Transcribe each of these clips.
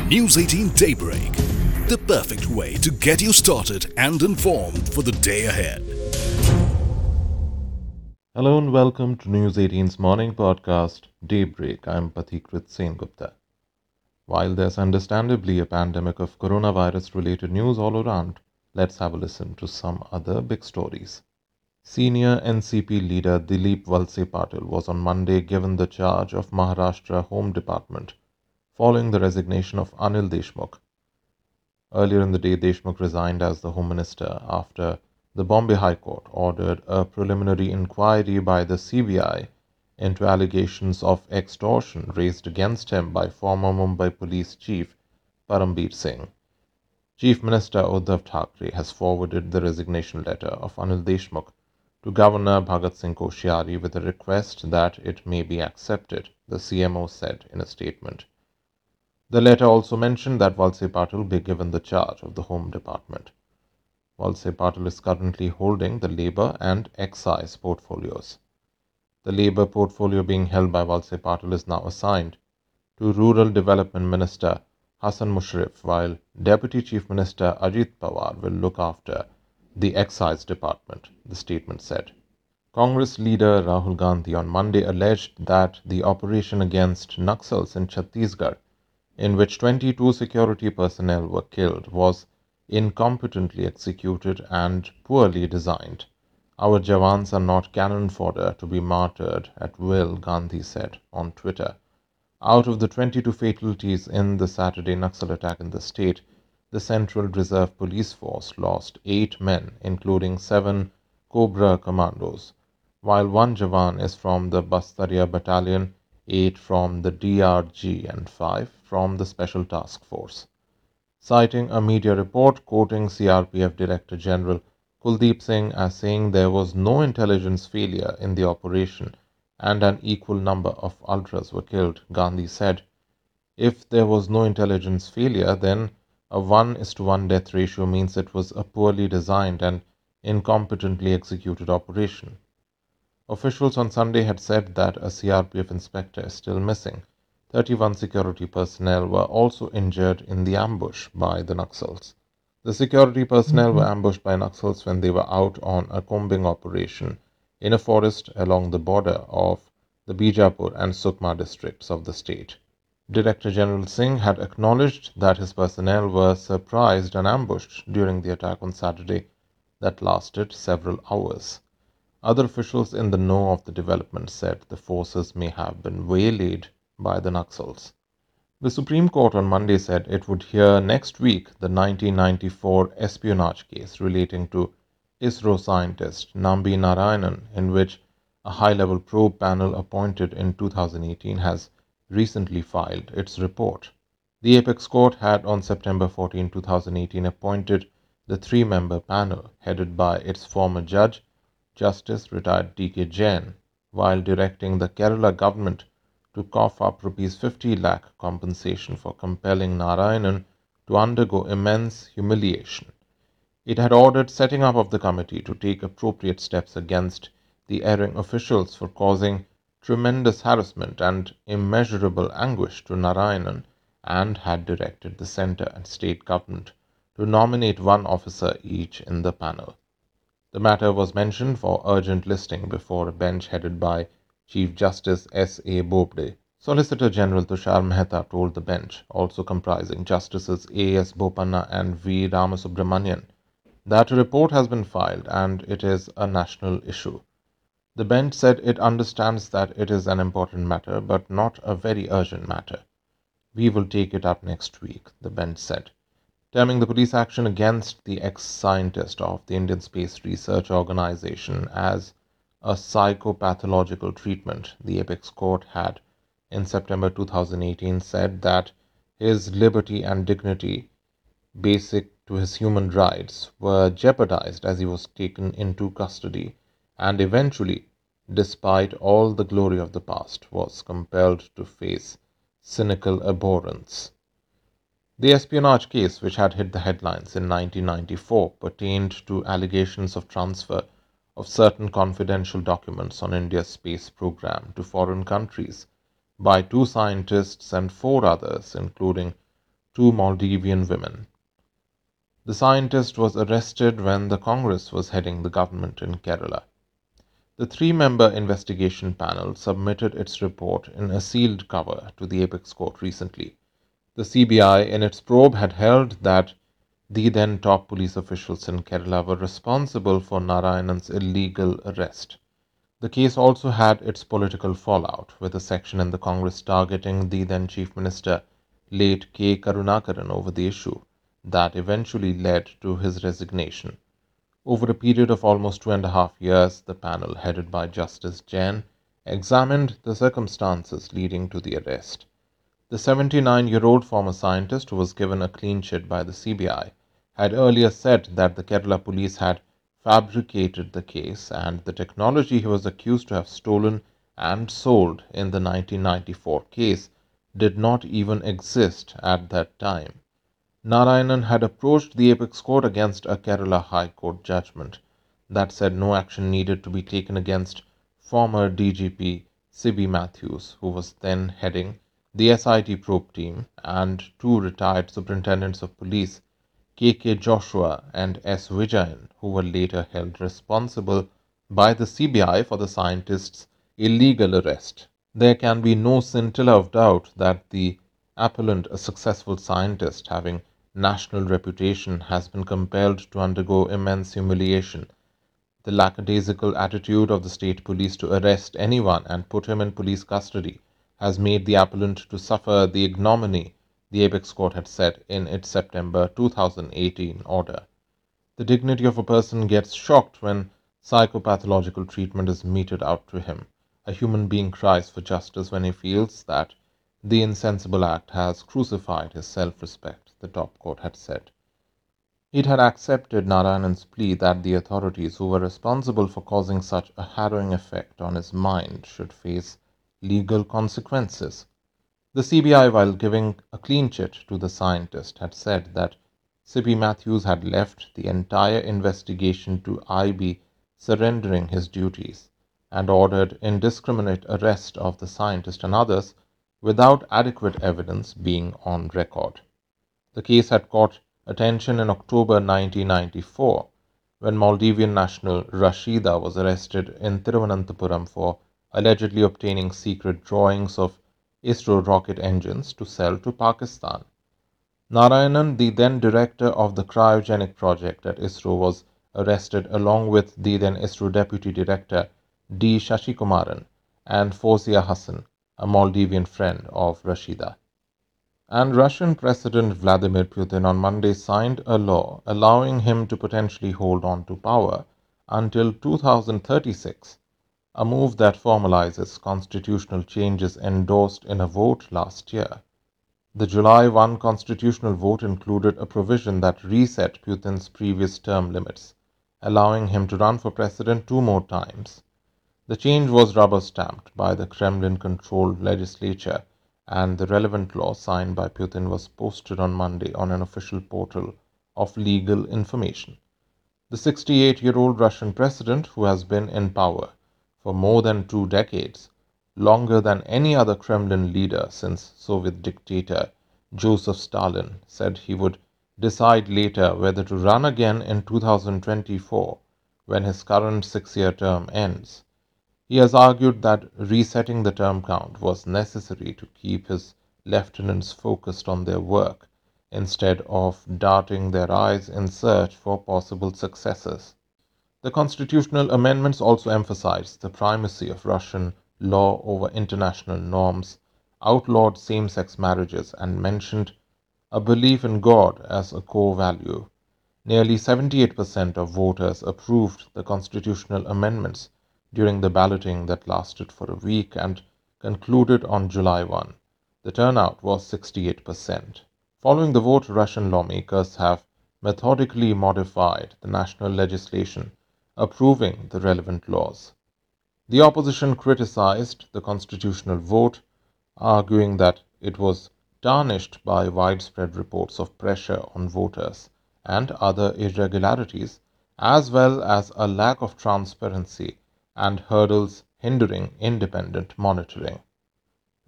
News 18 Daybreak, the perfect way to get you started and informed for the day ahead. Hello and welcome to News 18's morning podcast, Daybreak. I'm Pathikrit Sengupta. While there's understandably a pandemic of coronavirus-related news all around, let's have a listen to some other big stories. Senior NCP leader Dilip Valse Patil was on Monday given the charge of Maharashtra Home Department following the resignation of Anil Deshmukh. Earlier in the day, Deshmukh resigned as the Home Minister after the Bombay High Court ordered a preliminary inquiry by the CBI into allegations of extortion raised against him by former Mumbai Police Chief Parambir Singh. Chief Minister Uddhav Thackeray has forwarded the resignation letter of Anil Deshmukh to Governor Bhagat Singh Koshyari with a request that it may be accepted, the CMO said in a statement. The letter also mentioned that Valse Patil be given the charge of the Home Department. Valse Patil is currently holding the Labour and Excise portfolios. The Labour portfolio being held by Valse Patil is now assigned to Rural Development Minister Hassan Mushrif, while Deputy Chief Minister Ajit Pawar will look after the Excise Department, the statement said. Congress leader Rahul Gandhi on Monday alleged that the operation against Naxals in Chhattisgarh, in which 22 security personnel were killed, was incompetently executed and poorly designed. Our Jawans are not cannon fodder to be martyred at will, Gandhi said on Twitter. Out of the 22 fatalities in the Saturday Naxal attack in the state, the Central Reserve Police Force lost 8 men, including 7 Cobra commandos, while 1 Jawan is from the Bastaria Battalion, 8 from the DRG and 5 from the Special Task Force. Citing a media report quoting CRPF Director General Kuldeep Singh as saying there was no intelligence failure in the operation and an equal number of ultras were killed, Gandhi said, if there was no intelligence failure, then a 1:1 death ratio means it was a poorly designed and incompetently executed operation. Officials on Sunday had said that a CRPF inspector is still missing. 31 security personnel were also injured in the ambush by the Naxals. The security personnel were ambushed by Naxals when they were out on a combing operation in a forest along the border of the Bijapur and Sukma districts of the state. Director General Singh had acknowledged that his personnel were surprised and ambushed during the attack on Saturday that lasted several hours. Other officials in the know of the development said the forces may have been waylaid by the Naxals. The Supreme Court on Monday said it would hear next week the 1994 espionage case relating to ISRO scientist Nambi Narayanan, in which a high-level probe panel appointed in 2018 has recently filed its report. The Apex Court had on September 14, 2018 appointed the 3-member panel headed by its former judge, Justice retired D.K. Jain, while directing the Kerala government to cough up Rs 50 lakh compensation for compelling Narayanan to undergo immense humiliation. It had ordered setting up of the committee to take appropriate steps against the erring officials for causing tremendous harassment and immeasurable anguish to Narayanan, and had directed the centre and state government to nominate 1 officer each in the panel. The matter was mentioned for urgent listing before a bench headed by Chief Justice S.A. Bobde. Solicitor General Tushar Mehta told the bench, also comprising Justices A.S. Bopanna and V. Ramasubramanian, that a report has been filed and it is a national issue. The bench said it understands that it is an important matter but not a very urgent matter. We will take it up next week, the bench said. Terming the police action against the ex-scientist of the Indian Space Research Organization as a psychopathological treatment, the Apex Court had, in September 2018, said that his liberty and dignity, basic to his human rights, were jeopardized as he was taken into custody and eventually, despite all the glory of the past, was compelled to face cynical abhorrence. The espionage case, which had hit the headlines in 1994, pertained to allegations of transfer of certain confidential documents on India's space program to foreign countries by 2 scientists and 4 others, including two Maldivian women. The scientist was arrested when the Congress was heading the government in Kerala. The three-member investigation panel submitted its report in a sealed cover to the Apex Court recently. The CBI, in its probe, had held that the then top police officials in Kerala were responsible for Narayanan's illegal arrest. The case also had its political fallout, with a section in the Congress targeting the then Chief Minister, late K. Karunakaran, over the issue that eventually led to his resignation. Over a period of almost 2.5 years, the panel, headed by Justice Jain, examined the circumstances leading to the arrest. The 79-year-old former scientist, who was given a clean chit by the CBI, had earlier said that the Kerala police had fabricated the case and the technology he was accused to have stolen and sold in the 1994 case did not even exist at that time. Narayanan had approached the Apex Court against a Kerala High Court judgment that said no action needed to be taken against former DGP Sibi Matthews, who was then heading the SIT probe team, and two retired superintendents of police, K.K. Joshua and S. Vijayan, who were later held responsible by the CBI for the scientist's illegal arrest. There can be no scintilla of doubt that the appellant, a successful scientist having national reputation, has been compelled to undergo immense humiliation. The lackadaisical attitude of the state police to arrest anyone and put him in police custody has made the appellant to suffer the ignominy, the Apex Court had said in its September 2018 order. The dignity of a person gets shocked when psychopathological treatment is meted out to him. A human being cries for justice when he feels that the insensible act has crucified his self-respect, the top court had said. It had accepted Narayanan's plea that the authorities who were responsible for causing such a harrowing effect on his mind should face legal consequences. The CBI, while giving a clean chit to the scientist, had said that Sibi Matthews had left the entire investigation to IB surrendering his duties and ordered indiscriminate arrest of the scientist and others without adequate evidence being on record. The case had caught attention in October 1994 when Maldivian national Rashida was arrested in Thiruvananthapuram for allegedly obtaining secret drawings of ISRO rocket engines to sell to Pakistan. Narayanan, the then director of the cryogenic project at ISRO, was arrested along with the then ISRO deputy director D. Shashikumaran and Fozia Hassan, a Maldivian friend of Rashida. And Russian President Vladimir Putin on Monday signed a law allowing him to potentially hold on to power until 2036, a move that formalizes constitutional changes endorsed in a vote last year. The July 1 constitutional vote included a provision that reset Putin's previous term limits, allowing him to run for president 2 more times. The change was rubber-stamped by the Kremlin-controlled legislature, and the relevant law signed by Putin was posted on Monday on an official portal of legal information. The 68-year-old Russian president, who has been in power for more than 2 decades, longer than any other Kremlin leader since Soviet dictator Joseph Stalin, said he would decide later whether to run again in 2024 when his current 6-year term ends. He has argued that resetting the term count was necessary to keep his lieutenants focused on their work instead of darting their eyes in search for possible successors. The constitutional amendments also emphasized the primacy of Russian law over international norms, outlawed same-sex marriages, and mentioned a belief in God as a core value. Nearly 78% of voters approved the constitutional amendments during the balloting that lasted for a week and concluded on July 1. The turnout was 68%. Following the vote, Russian lawmakers have methodically modified the national legislation approving the relevant laws. The opposition criticized the constitutional vote, arguing that it was tarnished by widespread reports of pressure on voters and other irregularities, as well as a lack of transparency and hurdles hindering independent monitoring.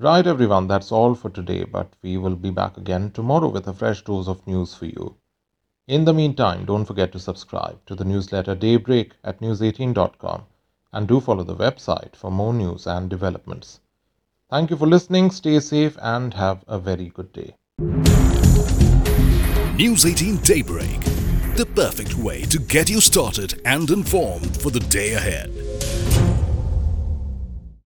Right, everyone, that's all for today, but we will be back again tomorrow with a fresh dose of news for you. In the meantime, don't forget to subscribe to the newsletter Daybreak at news18.com and do follow the website for more news and developments. Thank you for listening, stay safe, and have a very good day. News 18 Daybreak, the perfect way to get you started and informed for the day ahead.